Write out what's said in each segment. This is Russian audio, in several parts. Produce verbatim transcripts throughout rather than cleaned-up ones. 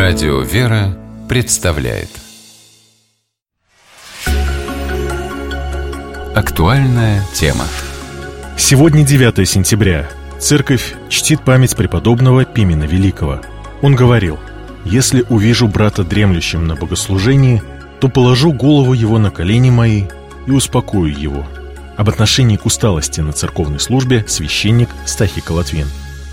Радио «Вера» представляет актуальная тема. Сегодня девятое сентября. Церковь чтит память преподобного Пимена Великого. Он говорил: «Если увижу брата дремлющим на богослужении, то положу голову его на колени мои и успокою его». Об отношении к усталости на церковной службе священник Стахий Колотвин.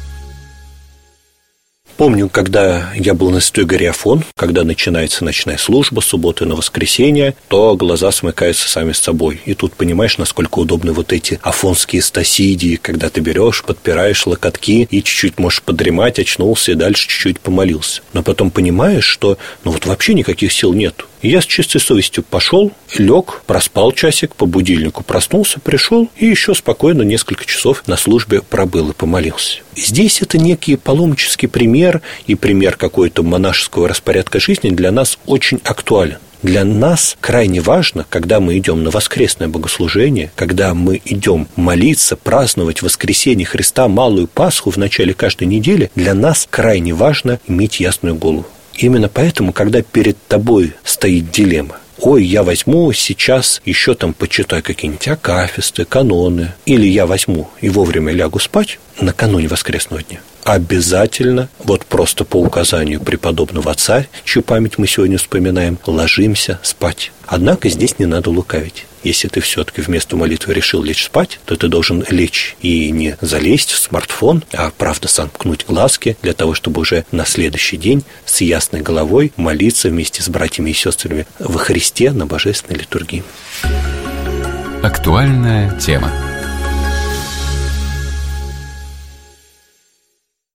Помню, когда я был на Святой горе Афон, когда начинается ночная служба, субботы на воскресенье, то глаза смыкаются сами с собой. И тут понимаешь, насколько удобны вот эти афонские стасидии, когда ты берешь, подпираешь локотки и чуть-чуть можешь подремать, очнулся и дальше чуть-чуть помолился. Но потом понимаешь, что ну вот вообще никаких сил нету. И я с чистой совестью пошел, лег, проспал часик, по будильнику проснулся, пришел и еще спокойно несколько часов на службе пробыл и помолился. Здесь это некий паломнический пример и пример какой-то монашеского распорядка жизни для нас очень актуален. Для нас крайне важно, когда мы идем на воскресное богослужение, когда мы идем молиться, праздновать воскресение Христа, Малую Пасху в начале каждой недели, для нас крайне важно иметь ясную голову. Именно поэтому, когда перед тобой стоит дилемма: ой, я возьму сейчас еще там почитаю какие-нибудь акафисты, каноны, или я возьму и вовремя лягу спать накануне воскресного дня, обязательно, вот просто по указанию преподобного отца, чью память мы сегодня вспоминаем, ложимся спать. Однако здесь не надо лукавить. Если ты все-таки вместо молитвы решил лечь спать, то ты должен лечь и не залезть в смартфон, а правда сомкнуть глазки для того, чтобы уже на следующий день с ясной головой молиться вместе с братьями и сестрами во Христе на божественной литургии. Актуальная тема.